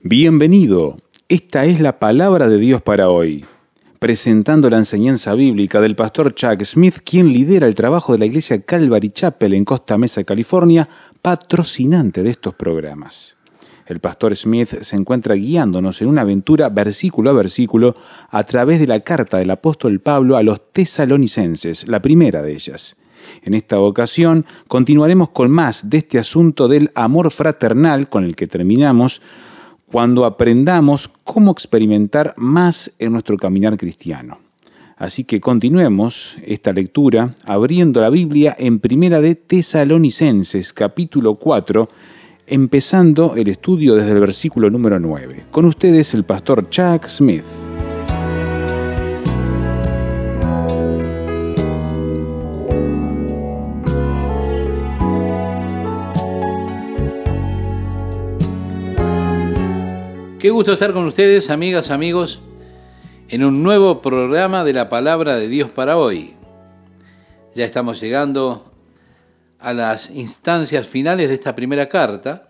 Bienvenido. Esta es la palabra de Dios para hoy. Presentando la enseñanza bíblica del pastor Chuck Smith, quien lidera el trabajo de la iglesia Calvary Chapel en Costa Mesa, California, patrocinante de estos programas. El pastor Smith se encuentra guiándonos en una aventura versículo a versículo a través de la carta del apóstol Pablo a los tesalonicenses, la primera de ellas. En esta ocasión continuaremos con más de este asunto del amor fraternal con el que terminamos cuando aprendamos cómo experimentar más en nuestro caminar cristiano. Así que continuemos esta lectura abriendo la Biblia en Primera de Tesalonicenses, capítulo 4, empezando el estudio desde el versículo número 9. Con ustedes el pastor Chuck Smith. Qué gusto estar con ustedes, amigas, amigos, en un nuevo programa de la Palabra de Dios para hoy. Ya estamos llegando a las instancias finales de esta primera carta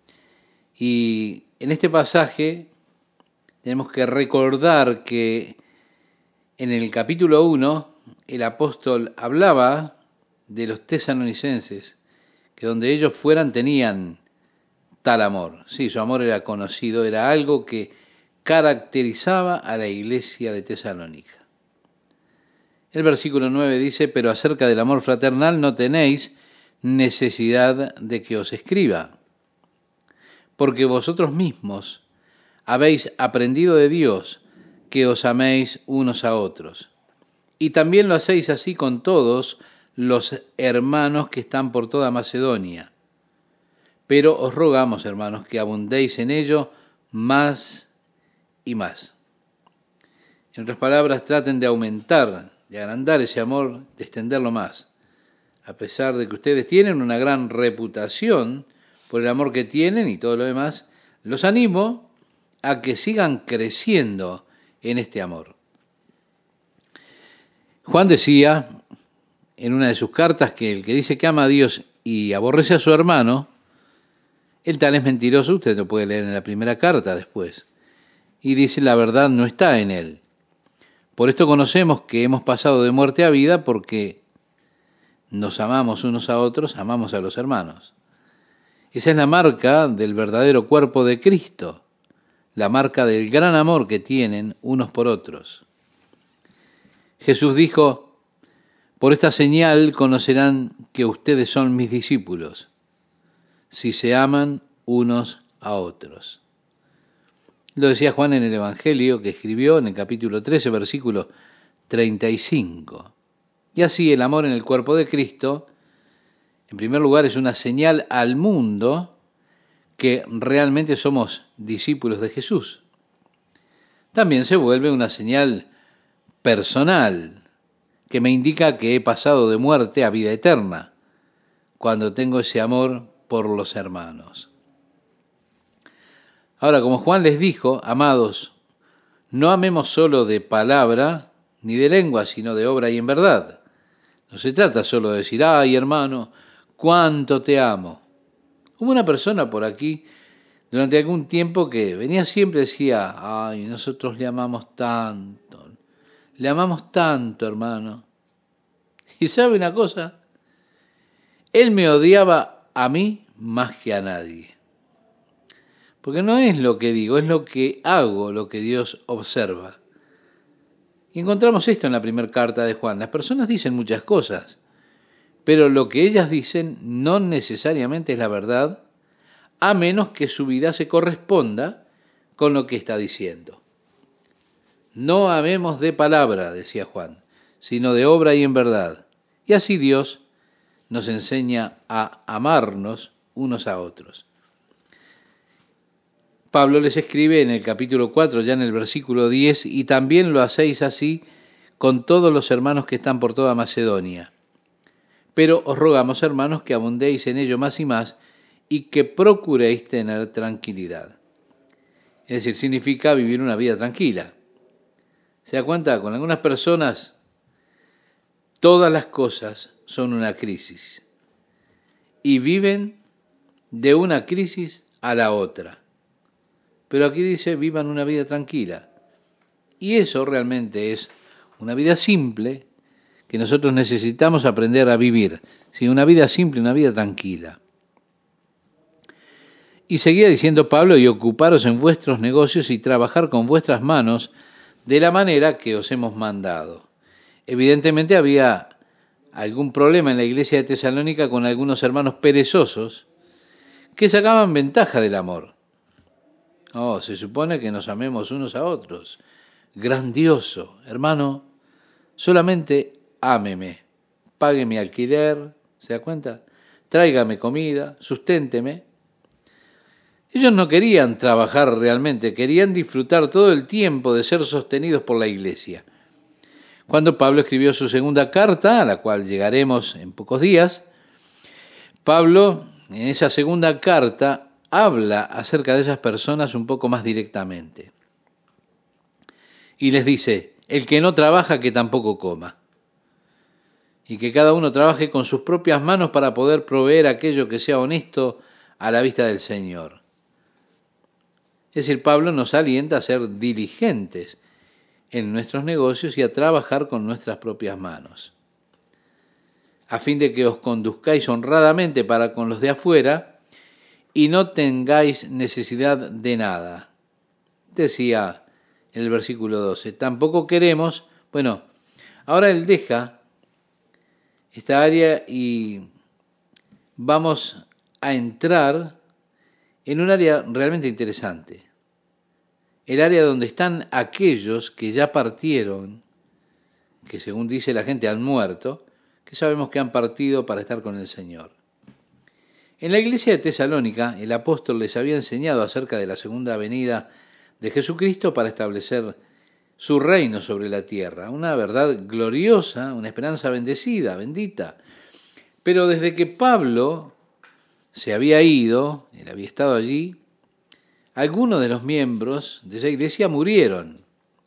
y en este pasaje tenemos que recordar que en el capítulo 1 el apóstol hablaba de los tesalonicenses, que donde ellos fueran tenían tal amor. Sí, su amor era conocido, era algo que caracterizaba a la iglesia de Tesalónica. El versículo 9 dice, pero acerca del amor fraternal no tenéis necesidad de que os escriba, porque vosotros mismos habéis aprendido de Dios que os améis unos a otros. Y también lo hacéis así con todos los hermanos que están por toda Macedonia. Pero os rogamos, hermanos, que abundéis en ello más y más. En otras palabras, traten de aumentar, de agrandar ese amor, de extenderlo más. A pesar de que ustedes tienen una gran reputación por el amor que tienen y todo lo demás, los animo a que sigan creciendo en este amor. Juan decía en una de sus cartas que el que dice que ama a Dios y aborrece a su hermano, el tal es mentiroso. Usted lo puede leer en la primera carta después. Y dice, la verdad no está en él. Por esto conocemos que hemos pasado de muerte a vida porque nos amamos unos a otros, amamos a los hermanos. Esa es la marca del verdadero cuerpo de Cristo, la marca del gran amor que tienen unos por otros. Jesús dijo, por esta señal conocerán que ustedes son mis discípulos, si se aman unos a otros. Lo decía Juan en el Evangelio que escribió en el capítulo 13, versículo 35. Y así el amor en el cuerpo de Cristo, en primer lugar, es una señal al mundo que realmente somos discípulos de Jesús. También se vuelve una señal personal que me indica que he pasado de muerte a vida eterna cuando tengo ese amor por los hermanos. Ahora, como Juan les dijo, amados, no amemos solo de palabra ni de lengua, sino de obra y en verdad. No se trata solo de decir, ay hermano, cuánto te amo. Hubo una persona por aquí durante algún tiempo que venía siempre y decía, ay, nosotros le amamos tanto hermano. Y sabe una cosa, él me odiaba a mí más que a nadie. Porque no es lo que digo, es lo que hago, lo que Dios observa. Y encontramos esto en la primera carta de Juan. Las personas dicen muchas cosas, pero lo que ellas dicen no necesariamente es la verdad, a menos que su vida se corresponda con lo que está diciendo. No amemos de palabra, decía Juan, sino de obra y en verdad. Y así Dios nos enseña a amarnos unos a otros. Pablo les escribe en el capítulo 4, ya en el versículo 10, y también lo hacéis así con todos los hermanos que están por toda Macedonia. Pero os rogamos, hermanos, que abundéis en ello más y más, y que procuréis tener tranquilidad. Es decir, significa vivir una vida tranquila. ¿Se da cuenta? Con algunas personas, todas las cosas son una crisis, y viven de una crisis a la otra. Pero aquí dice, vivan una vida tranquila. Y eso realmente es una vida simple que nosotros necesitamos aprender a vivir. ¿Sí? Una vida simple, una vida tranquila. Y seguía diciendo Pablo, y ocuparos en vuestros negocios y trabajar con vuestras manos de la manera que os hemos mandado. Evidentemente había algún problema en la iglesia de Tesalónica con algunos hermanos perezosos que sacaban ventaja del amor. Oh, se supone que nos amemos unos a otros. Grandioso, hermano, solamente ámeme, pague mi alquiler, ¿se da cuenta? Tráigame comida, susténteme. Ellos no querían trabajar realmente, querían disfrutar todo el tiempo de ser sostenidos por la iglesia. Cuando Pablo escribió su segunda carta, a la cual llegaremos en pocos días, Pablo en esa segunda carta habla acerca de esas personas un poco más directamente. Y les dice, el que no trabaja, que tampoco coma. Y que cada uno trabaje con sus propias manos para poder proveer aquello que sea honesto a la vista del Señor. Es decir, Pablo nos alienta a ser diligentes en nuestros negocios y a trabajar con nuestras propias manos, a fin de que os conduzcáis honradamente para con los de afuera y no tengáis necesidad de nada. Decía en el versículo 12, tampoco queremos, bueno, ahora él deja esta área y vamos a entrar en un área realmente interesante. El área donde están aquellos que ya partieron, que según dice la gente han muerto, que sabemos que han partido para estar con el Señor. En la iglesia de Tesalónica, el apóstol les había enseñado acerca de la segunda venida de Jesucristo para establecer su reino sobre la tierra, una verdad gloriosa, una esperanza bendecida, bendita. Pero desde que Pablo se había ido, él había estado allí, algunos de los miembros de esa iglesia murieron.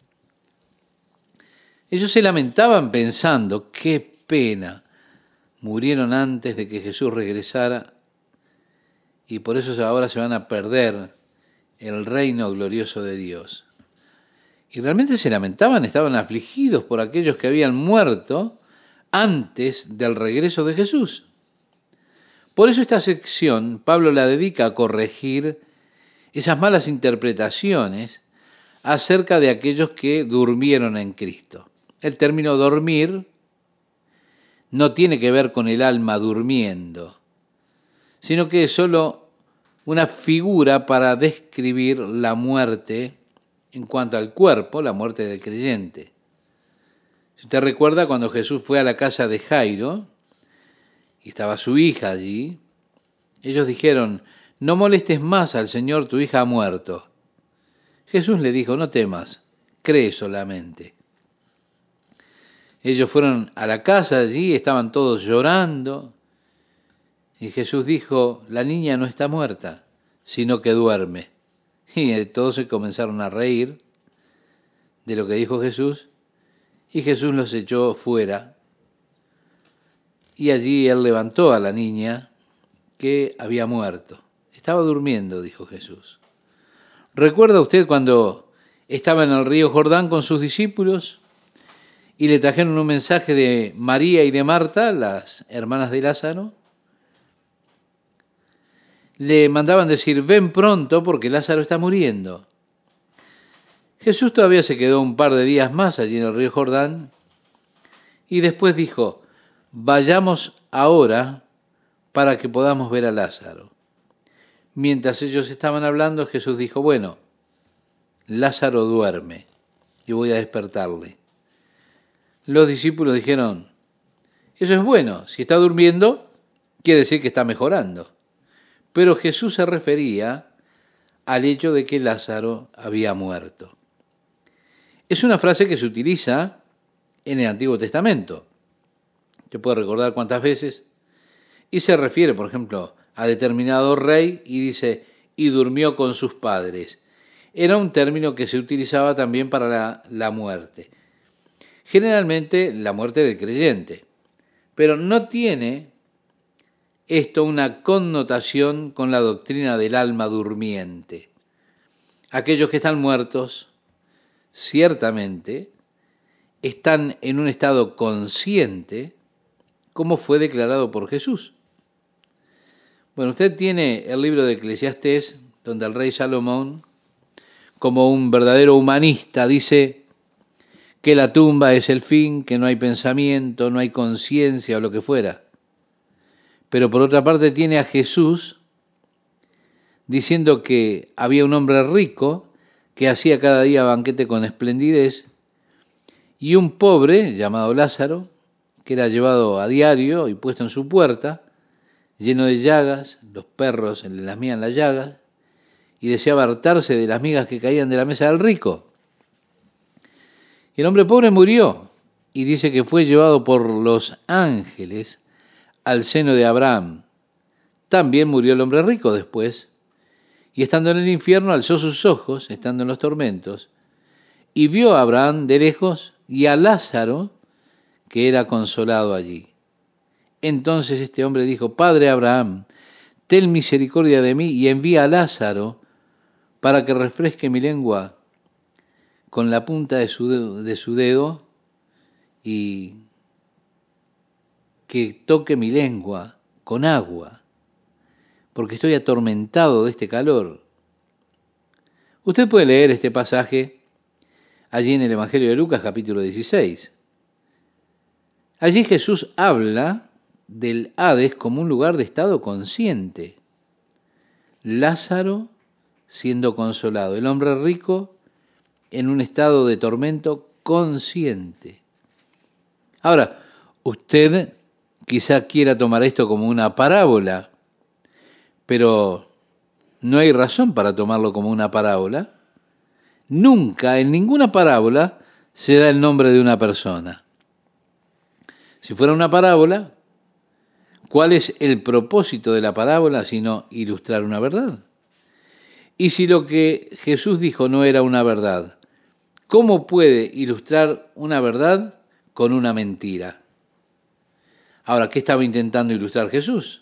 Ellos se lamentaban pensando, qué pena, murieron antes de que Jesús regresara y por eso ahora se van a perder el reino glorioso de Dios. Y realmente se lamentaban, estaban afligidos por aquellos que habían muerto antes del regreso de Jesús. Por eso esta sección Pablo la dedica a corregir esas malas interpretaciones acerca de aquellos que durmieron en Cristo. El término dormir no tiene que ver con el alma durmiendo, sino que es solo una figura para describir la muerte en cuanto al cuerpo, la muerte del creyente. Si usted recuerda cuando Jesús fue a la casa de Jairo y estaba su hija allí, ellos dijeron, no molestes más al Señor, tu hija ha muerto. Jesús le dijo, no temas, cree solamente. Ellos fueron a la casa allí, estaban todos llorando, y Jesús dijo, la niña no está muerta, sino que duerme. Y todos se comenzaron a reír de lo que dijo Jesús, y Jesús los echó fuera. Y allí él levantó a la niña que había muerto. Estaba durmiendo, dijo Jesús. ¿Recuerda usted cuando estaba en el río Jordán con sus discípulos y le trajeron un mensaje de María y de Marta, las hermanas de Lázaro? Le mandaban decir, ven pronto porque Lázaro está muriendo. Jesús todavía se quedó un par de días más allí en el río Jordán y después dijo, vayamos ahora para que podamos ver a Lázaro. Mientras ellos estaban hablando, Jesús dijo, bueno, Lázaro duerme y voy a despertarle. Los discípulos dijeron, eso es bueno, si está durmiendo, quiere decir que está mejorando. Pero Jesús se refería al hecho de que Lázaro había muerto. Es una frase que se utiliza en el Antiguo Testamento. Usted puede recordar cuántas veces. Y se refiere, por ejemplo, a determinado rey y dice, y durmió con sus padres. Era un término que se utilizaba también para la muerte. Generalmente la muerte del creyente. Pero no tiene esto una connotación con la doctrina del alma durmiente. aquellos que están muertos, ciertamente, están en un estado consciente, como fue declarado por Jesús. Bueno, usted tiene el libro de Eclesiastés, donde el rey Salomón, como un verdadero humanista, dice que la tumba es el fin, que no hay pensamiento, no hay conciencia o lo que fuera. Pero por otra parte tiene a Jesús diciendo que había un hombre rico que hacía cada día banquete con esplendidez y un pobre llamado Lázaro, que era llevado a diario y puesto en su puerta, lleno de llagas, los perros le lamían las llagas, y deseaba hartarse de las migas que caían de la mesa del rico. Y el hombre pobre murió, y dice que fue llevado por los ángeles al seno de Abraham. También murió el hombre rico después, y estando en el infierno alzó sus ojos, estando en los tormentos, y vio a Abraham de lejos y a Lázaro, que era consolado allí. Entonces este hombre dijo: Padre Abraham, ten misericordia de mí y envía a Lázaro para que refresque mi lengua con la punta de su dedo y que toque mi lengua con agua, porque estoy atormentado de este calor. Usted puede leer este pasaje allí en el Evangelio de Lucas, capítulo 16. Allí Jesús habla del Hades como un lugar de estado consciente. Lázaro siendo consolado, el hombre rico en un estado de tormento consciente. Ahora, usted quizá quiera tomar esto como una parábola, pero no hay razón para tomarlo como una parábola. Nunca, en ninguna parábola, se da el nombre de una persona. Si fuera una parábola, ¿cuál es el propósito de la parábola sino ilustrar una verdad? Y si lo que Jesús dijo no era una verdad, ¿cómo puede ilustrar una verdad con una mentira? Ahora, ¿qué estaba intentando ilustrar Jesús?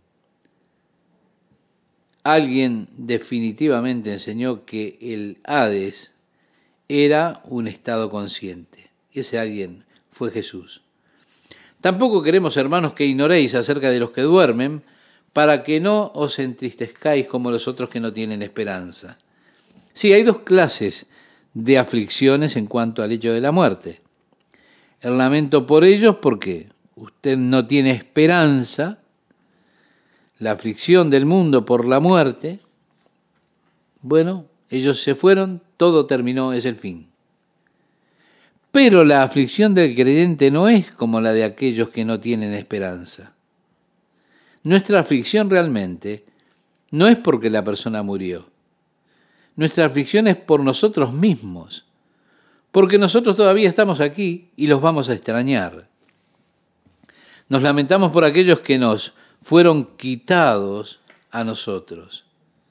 Alguien definitivamente enseñó que el Hades era un estado consciente. Y ese alguien fue Jesús. Tampoco queremos, hermanos, que ignoréis acerca de los que duermen, para que no os entristezcáis como los otros que no tienen esperanza. Sí, hay dos clases de aflicciones en cuanto al hecho de la muerte. El lamento por ellos porque usted no tiene esperanza, la aflicción del mundo por la muerte. Bueno, ellos se fueron, todo terminó, es el fin. Pero la aflicción del creyente no es como la de aquellos que no tienen esperanza. Nuestra aflicción realmente no es porque la persona murió. Nuestra aflicción es por nosotros mismos, porque nosotros todavía estamos aquí y los vamos a extrañar. Nos lamentamos por aquellos que nos fueron quitados a nosotros.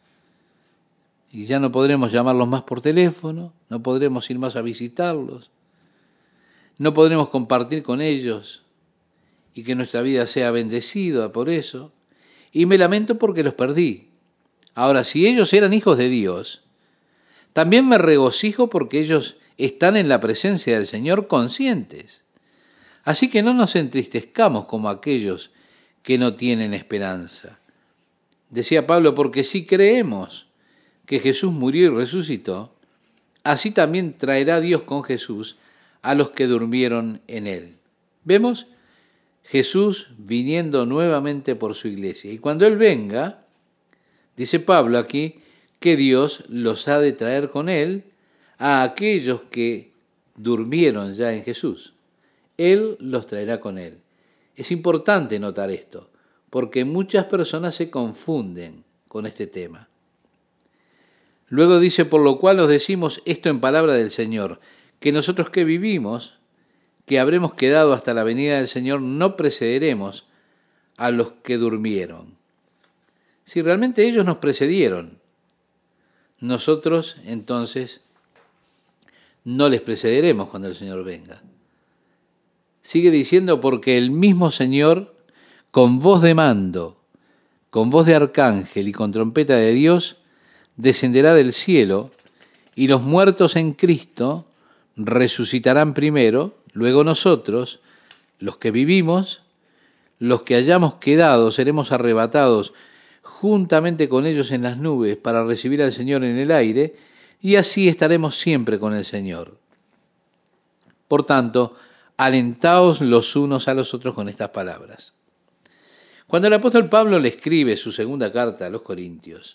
Y ya no podremos llamarlos más por teléfono, no podremos ir más a visitarlos, no podremos compartir con ellos y que nuestra vida sea bendecida por eso. Y me lamento porque los perdí. Ahora, si ellos eran hijos de Dios, también me regocijo porque ellos están en la presencia del Señor conscientes. Así que no nos entristezcamos como aquellos que no tienen esperanza. Decía Pablo, porque si creemos que Jesús murió y resucitó, así también traerá Dios con Jesús a los que durmieron en él. ¿Vemos? Jesús viniendo nuevamente por su iglesia. Y cuando Él venga, dice Pablo aquí, que Dios los ha de traer con Él a aquellos que durmieron ya en Jesús. Él los traerá con Él. Es importante notar esto, porque muchas personas se confunden con este tema. Luego dice, por lo cual os decimos esto en palabra del Señor, que nosotros que vivimos, que habremos quedado hasta la venida del Señor, no precederemos a los que durmieron. Si realmente ellos nos precedieron, nosotros entonces no les precederemos cuando el Señor venga. Sigue diciendo, porque el mismo Señor, con voz de mando, con voz de arcángel y con trompeta de Dios, descenderá del cielo, y los muertos en Cristo resucitarán primero, luego nosotros, los que vivimos, los que hayamos quedado, seremos arrebatados juntamente con ellos en las nubes para recibir al Señor en el aire, y así estaremos siempre con el Señor. Por tanto, alentaos los unos a los otros con estas palabras. Cuando el apóstol Pablo le escribe su segunda carta a los Corintios,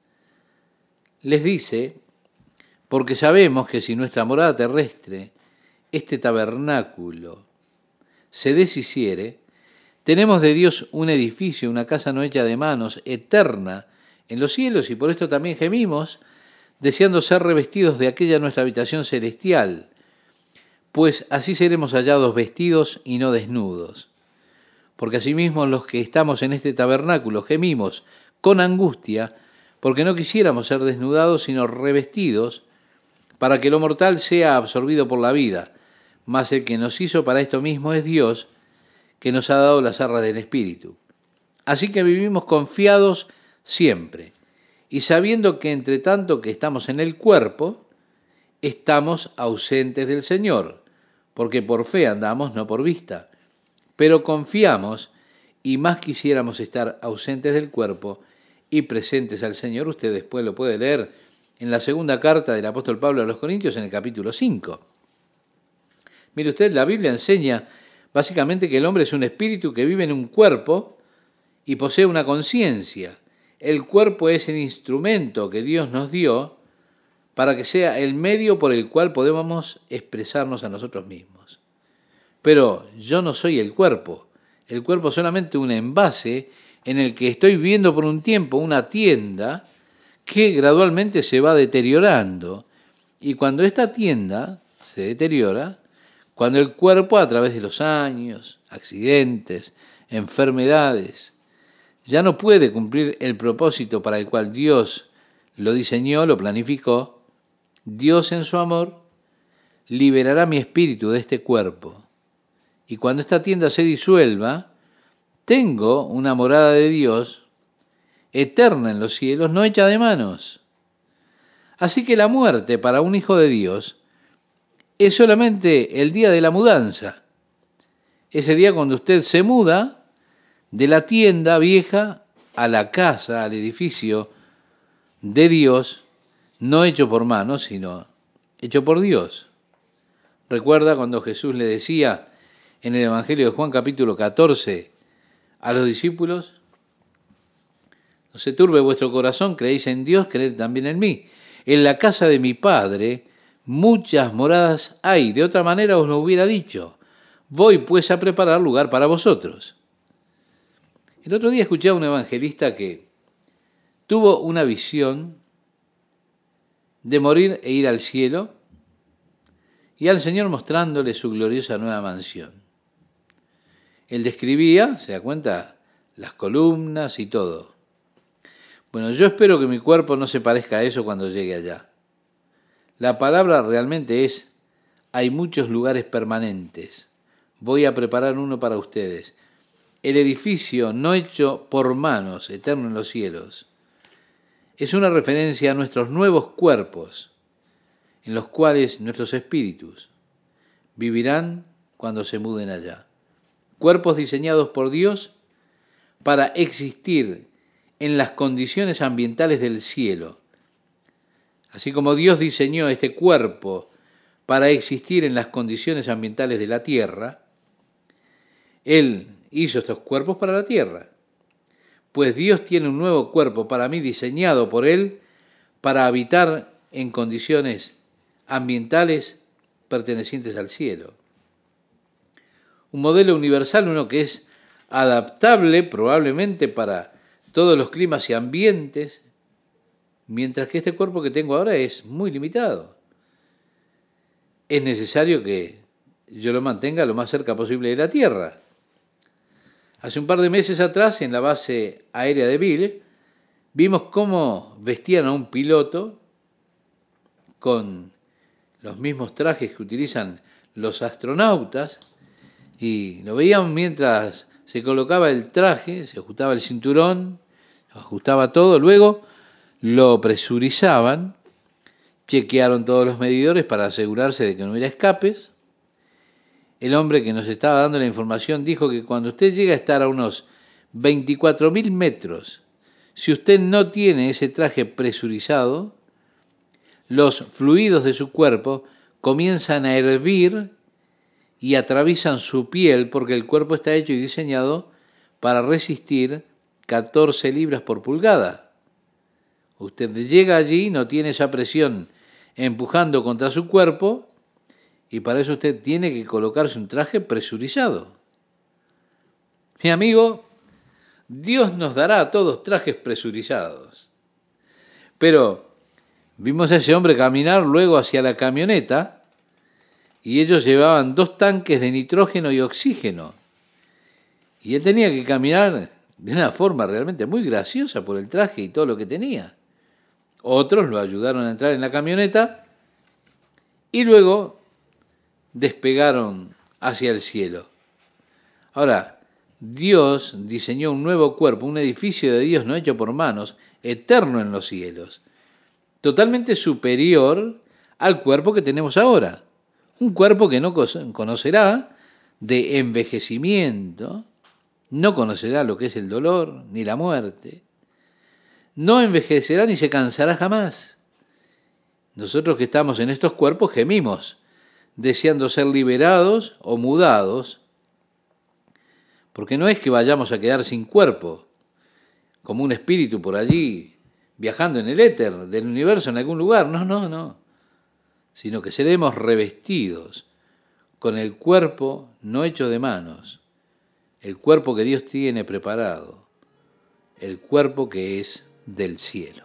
les dice, porque sabemos que si nuestra morada terrestre, este tabernáculo, se deshiciere, tenemos de Dios un edificio, una casa no hecha de manos, eterna en los cielos, y por esto también gemimos, deseando ser revestidos de aquella nuestra habitación celestial, pues así seremos hallados vestidos y no desnudos. Porque asimismo los que estamos en este tabernáculo gemimos con angustia, porque no quisiéramos ser desnudados, sino revestidos, para que lo mortal sea absorbido por la vida. Mas el que nos hizo para esto mismo es Dios, que nos ha dado las arras del Espíritu. Así que vivimos confiados siempre, y sabiendo que entre tanto que estamos en el cuerpo, estamos ausentes del Señor, porque por fe andamos, no por vista. Pero confiamos, y más quisiéramos estar ausentes del cuerpo y presentes al Señor. Usted después lo puede leer en la segunda carta del apóstol Pablo a los Corintios, en el capítulo 5. Mire usted, la Biblia enseña básicamente que el hombre es un espíritu que vive en un cuerpo y posee una conciencia. El cuerpo es el instrumento que Dios nos dio para que sea el medio por el cual podemos expresarnos a nosotros mismos. Pero yo no soy el cuerpo es solamente un envase en el que estoy viviendo por un tiempo, una tienda que gradualmente se va deteriorando. Y cuando esta tienda se deteriora, cuando el cuerpo a través de los años, accidentes, enfermedades, ya no puede cumplir el propósito para el cual Dios lo diseñó, lo planificó, Dios en su amor liberará mi espíritu de este cuerpo. Y cuando esta tienda se disuelva, tengo una morada de Dios eterna en los cielos, no hecha de manos. Así que la muerte para un hijo de Dios es solamente el día de la mudanza. Ese día cuando usted se muda de la tienda vieja a la casa, al edificio de Dios, no hecho por manos, sino hecho por Dios. Recuerda cuando Jesús le decía en el Evangelio de Juan capítulo 14 a los discípulos, no se turbe vuestro corazón, creéis en Dios, creed también en mí. En la casa de mi Padre muchas moradas hay, de otra manera os lo hubiera dicho. Voy pues a preparar lugar para vosotros. El otro día escuché a un evangelista que tuvo una visión de morir e ir al cielo y al Señor mostrándole su gloriosa nueva mansión. Él describía, se da cuenta, las columnas y todo. Bueno, yo espero que mi cuerpo no se parezca a eso cuando llegue allá. La palabra realmente es, hay muchos lugares permanentes. Voy a preparar uno para ustedes. El edificio no hecho por manos, eterno en los cielos, es una referencia a nuestros nuevos cuerpos, en los cuales nuestros espíritus vivirán cuando se muden allá. Cuerpos diseñados por Dios para existir en las condiciones ambientales del cielo. Así como Dios diseñó este cuerpo para existir en las condiciones ambientales de la tierra, Él hizo estos cuerpos para la tierra. Pues Dios tiene un nuevo cuerpo para mí diseñado por Él para habitar en condiciones ambientales pertenecientes al cielo. Un modelo universal, uno que es adaptable probablemente para todos los climas y ambientes, mientras que este cuerpo que tengo ahora es muy limitado. Es necesario que yo lo mantenga lo más cerca posible de la Tierra. Hace un par de meses atrás, en la base aérea de Ville, vimos cómo vestían a un piloto con los mismos trajes que utilizan los astronautas, y lo veíamos mientras se colocaba el traje, se ajustaba el cinturón, se ajustaba todo, luego lo presurizaban, chequearon todos los medidores para asegurarse de que no hubiera escapes. El hombre que nos estaba dando la información dijo que cuando usted llega a estar a unos 24.000 metros, si usted no tiene ese traje presurizado, los fluidos de su cuerpo comienzan a hervir y atraviesan su piel porque el cuerpo está hecho y diseñado para resistir 14 libras por pulgada. Usted llega allí, no tiene esa presión empujando contra su cuerpo y para eso usted tiene que colocarse un traje presurizado. Mi amigo, Dios nos dará a todos trajes presurizados. Pero vimos a ese hombre caminar luego hacia la camioneta y ellos llevaban 2 tanques de nitrógeno y oxígeno. Y él tenía que caminar de una forma realmente muy graciosa por el traje y todo lo que tenía. Otros lo ayudaron a entrar en la camioneta y luego despegaron hacia el cielo. Ahora, Dios diseñó un nuevo cuerpo, un edificio de Dios no hecho por manos, eterno en los cielos, totalmente superior al cuerpo que tenemos ahora. Un cuerpo que no conocerá de envejecimiento, no conocerá lo que es el dolor ni la muerte, no envejecerá ni se cansará jamás. Nosotros que estamos en estos cuerpos gemimos, deseando ser liberados o mudados, porque no es que vayamos a quedar sin cuerpo, como un espíritu por allí, viajando en el éter del universo en algún lugar, no, sino que seremos revestidos con el cuerpo no hecho de manos, el cuerpo que Dios tiene preparado, el cuerpo que es del cielo.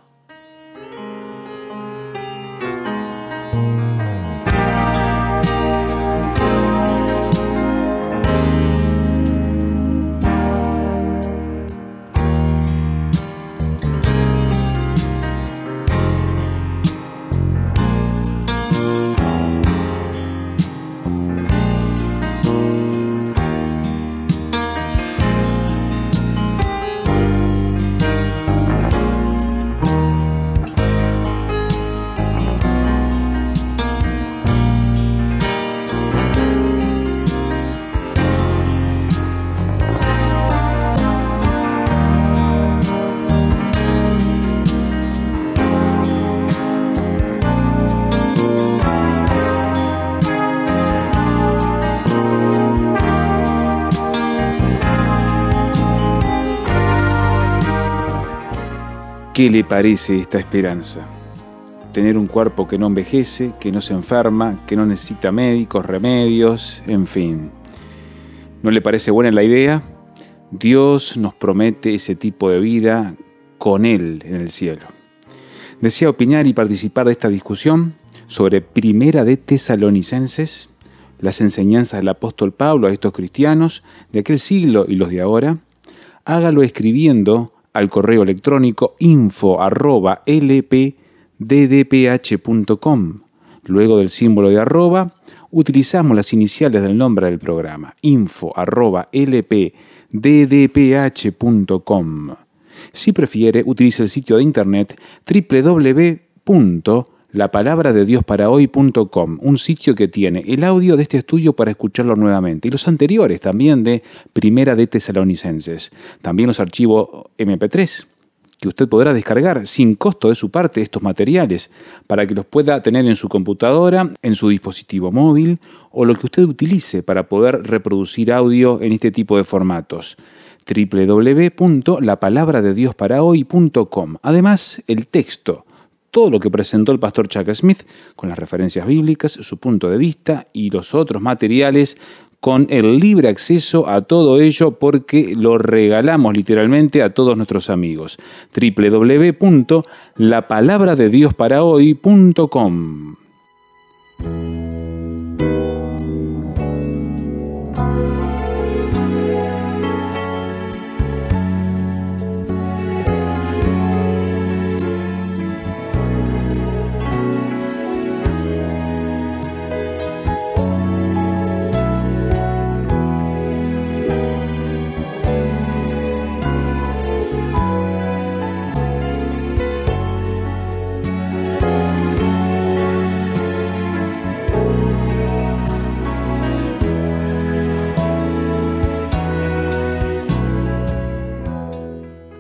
¿Qué le parece esta esperanza? Tener un cuerpo que no envejece, que no se enferma, que no necesita médicos, remedios, en fin. ¿No le parece buena la idea? Dios nos promete ese tipo de vida con Él en el cielo. ¿Desea opinar y participar de esta discusión sobre Primera de Tesalonicenses, las enseñanzas del apóstol Pablo a estos cristianos de aquel siglo y los de ahora? Hágalo escribiendo al correo electrónico info@lpddph.com. Luego del símbolo de arroba, utilizamos las iniciales del nombre del programa, info@lpddph.com. Si prefiere, utilice el sitio de internet www.lapalabradediosParaHoy.com, un sitio que tiene el audio de este estudio para escucharlo nuevamente y los anteriores también de Primera de Tesalonicenses. También los archivos MP3 que usted podrá descargar sin costo de su parte estos materiales para que los pueda tener en su computadora, en su dispositivo móvil o lo que usted utilice para poder reproducir audio en este tipo de formatos. www.lapalabradediosParaHoy.com. Además, el texto, todo lo que presentó el pastor Chuck Smith, con las referencias bíblicas, su punto de vista y los otros materiales, con el libre acceso a todo ello porque lo regalamos literalmente a todos nuestros amigos. www.lapalabradediosParaHoy.com.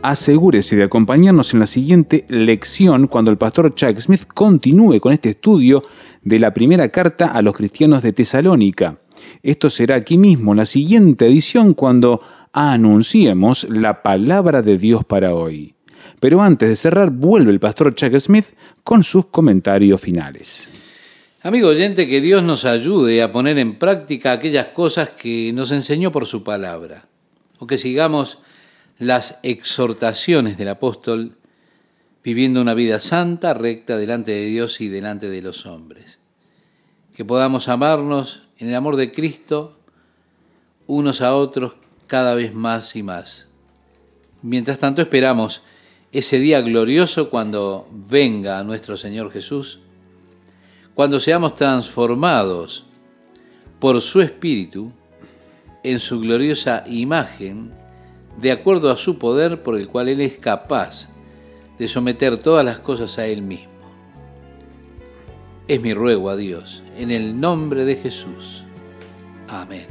asegúrese de acompañarnos en la siguiente lección cuando el pastor Chuck Smith continúe con este estudio de la primera carta a los cristianos de Tesalónica. Esto será aquí mismo, en la siguiente edición, cuando anunciemos la palabra de Dios para hoy. Pero antes de cerrar, vuelve el pastor Chuck Smith con sus comentarios finales. Amigo oyente, que Dios nos ayude a poner en práctica aquellas cosas que nos enseñó por su palabra, o que sigamos las exhortaciones del apóstol, viviendo una vida santa, recta delante de Dios y delante de los hombres. Que podamos amarnos en el amor de Cristo unos a otros cada vez más y más. Mientras tanto esperamos ese día glorioso cuando venga nuestro Señor Jesús, cuando seamos transformados por su Espíritu en su gloriosa imagen, de acuerdo a su poder por el cual Él es capaz de someter todas las cosas a Él mismo. Es mi ruego a Dios, en el nombre de Jesús. Amén.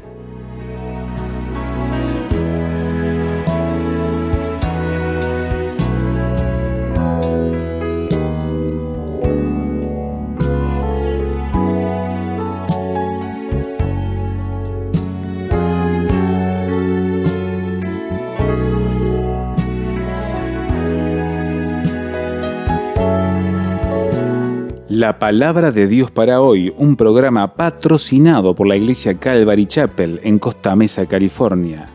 La palabra de Dios para hoy, un programa patrocinado por la iglesia Calvary Chapel en Costa Mesa, California.